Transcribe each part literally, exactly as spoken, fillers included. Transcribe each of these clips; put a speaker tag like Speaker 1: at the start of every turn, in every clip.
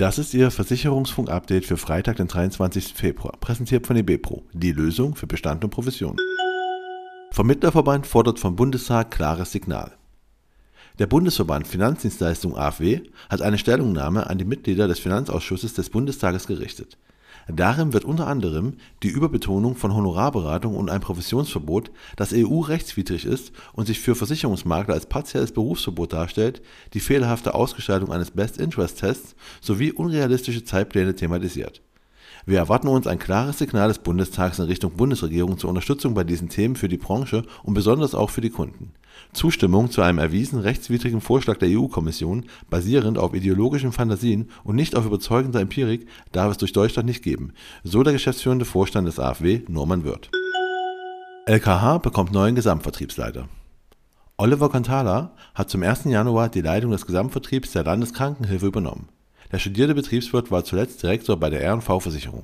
Speaker 1: Das ist Ihr Versicherungsfunk-Update für Freitag, den dreiundzwanzigsten Februar, präsentiert von eBepro, die Lösung für Bestand und Provision. Vermittlerverband fordert vom Bundestag klares Signal. Der Bundesverband Finanzdienstleistungen A F W hat eine Stellungnahme an die Mitglieder des Finanzausschusses des Bundestages gerichtet. Darin wird unter anderem die Überbetonung von Honorarberatung und ein Provisionsverbot, das E U-rechtswidrig ist und sich für Versicherungsmakler als partielles Berufsverbot darstellt, die fehlerhafte Ausgestaltung eines Best-Interest-Tests sowie unrealistische Zeitpläne thematisiert. Wir erwarten uns ein klares Signal des Bundestags in Richtung Bundesregierung zur Unterstützung bei diesen Themen für die Branche und besonders auch für die Kunden. Zustimmung zu einem erwiesen rechtswidrigen Vorschlag der E U-Kommission, basierend auf ideologischen Fantasien und nicht auf überzeugender Empirik, darf es durch Deutschland nicht geben, so der geschäftsführende Vorstand des A F W, Norman Wirth. L K H bekommt neuen Gesamtvertriebsleiter. Oliver Cantala hat zum ersten Januar die Leitung des Gesamtvertriebs der Landeskrankenhilfe übernommen. Der studierte Betriebswirt war zuletzt Direktor bei der R und V-Versicherung.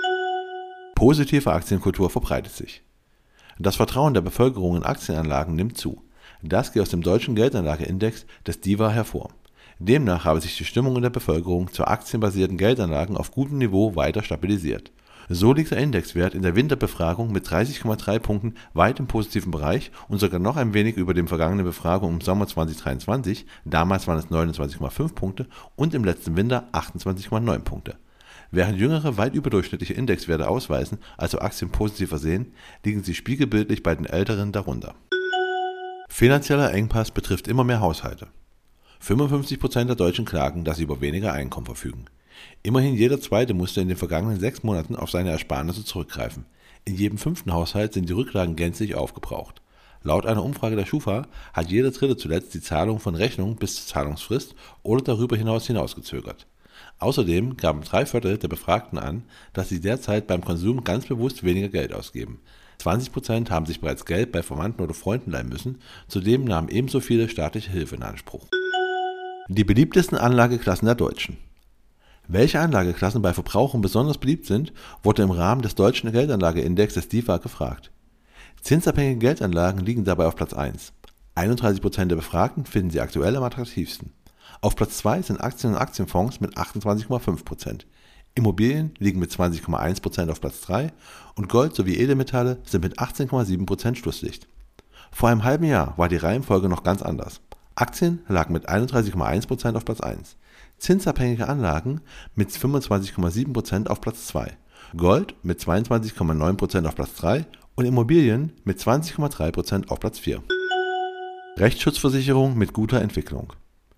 Speaker 1: Positive Aktienkultur verbreitet sich. Das Vertrauen der Bevölkerung in Aktienanlagen nimmt zu. Das geht aus dem deutschen Geldanlageindex des D I V A hervor. Demnach habe sich die Stimmung in der Bevölkerung zu aktienbasierten Geldanlagen auf gutem Niveau weiter stabilisiert. So liegt der Indexwert in der Winterbefragung mit dreißig Komma drei Punkten weit im positiven Bereich und sogar noch ein wenig über dem vergangenen Befragung im Sommer zweitausenddreiundzwanzig, damals waren es neunundzwanzig Komma fünf Punkte, und im letzten Winter achtundzwanzig Komma neun Punkte. Während Jüngere weit überdurchschnittliche Indexwerte ausweisen, also Aktien positiver sehen, liegen sie spiegelbildlich bei den Älteren darunter. Finanzieller Engpass betrifft immer mehr Haushalte. fünfundfünfzig Prozent der Deutschen klagen, dass sie über weniger Einkommen verfügen. Immerhin jeder Zweite musste in den vergangenen sechs Monaten auf seine Ersparnisse zurückgreifen. In jedem fünften Haushalt sind die Rücklagen gänzlich aufgebraucht. Laut einer Umfrage der Schufa hat jeder Dritte zuletzt die Zahlung von Rechnungen bis zur Zahlungsfrist oder darüber hinaus hinausgezögert. Außerdem gaben drei Viertel der Befragten an, dass sie derzeit beim Konsum ganz bewusst weniger Geld ausgeben. zwanzig Prozent haben sich bereits Geld bei Verwandten oder Freunden leihen müssen, zudem nahmen ebenso viele staatliche Hilfe in Anspruch. Die beliebtesten Anlageklassen der Deutschen. Welche Anlageklassen bei Verbrauchern besonders beliebt sind, wurde im Rahmen des deutschen Geldanlageindex des D I V A gefragt. Zinsabhängige Geldanlagen liegen dabei auf Platz eins. einunddreißig Prozent der Befragten finden sie aktuell am attraktivsten. Auf Platz zwei sind Aktien und Aktienfonds mit achtundzwanzig Komma fünf Prozent. Immobilien liegen mit zwanzig Komma eins Prozent auf Platz drei und Gold sowie Edelmetalle sind mit achtzehn Komma sieben Prozent Schlusslicht. Vor einem halben Jahr war die Reihenfolge noch ganz anders. Aktien lagen mit einunddreißig Komma eins Prozent auf Platz eins. Zinsabhängige Anlagen mit fünfundzwanzig Komma sieben Prozent auf Platz zwei, Gold mit zweiundzwanzig Komma neun Prozent auf Platz drei und Immobilien mit zwanzig Komma drei Prozent auf Platz vier. Rechtsschutzversicherung mit guter Entwicklung.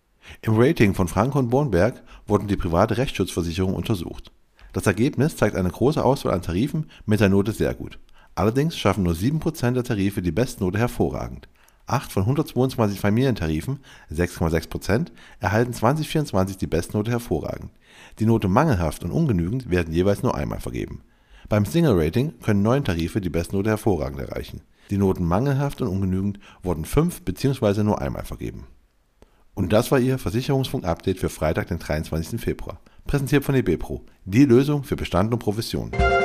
Speaker 1: Im Rating von Franke und Bornberg wurden die private Rechtsschutzversicherung untersucht. Das Ergebnis zeigt eine große Auswahl an Tarifen mit der Note sehr gut. Allerdings schaffen nur sieben Prozent der Tarife die Bestnote hervorragend. acht von hundertzweiundzwanzig Familientarifen, sechs Komma sechs Prozent, erhalten zwanzig vierundzwanzig die Bestnote hervorragend. Die Note mangelhaft und ungenügend werden jeweils nur einmal vergeben. Beim Single-Rating können neun Tarife die Bestnote hervorragend erreichen. Die Noten mangelhaft und ungenügend wurden fünf bzw. nur einmal vergeben. Und das war Ihr Versicherungsfunk-Update für Freitag, den dreiundzwanzigsten Februar. Präsentiert von eBepro, die Lösung für Bestand und Provision.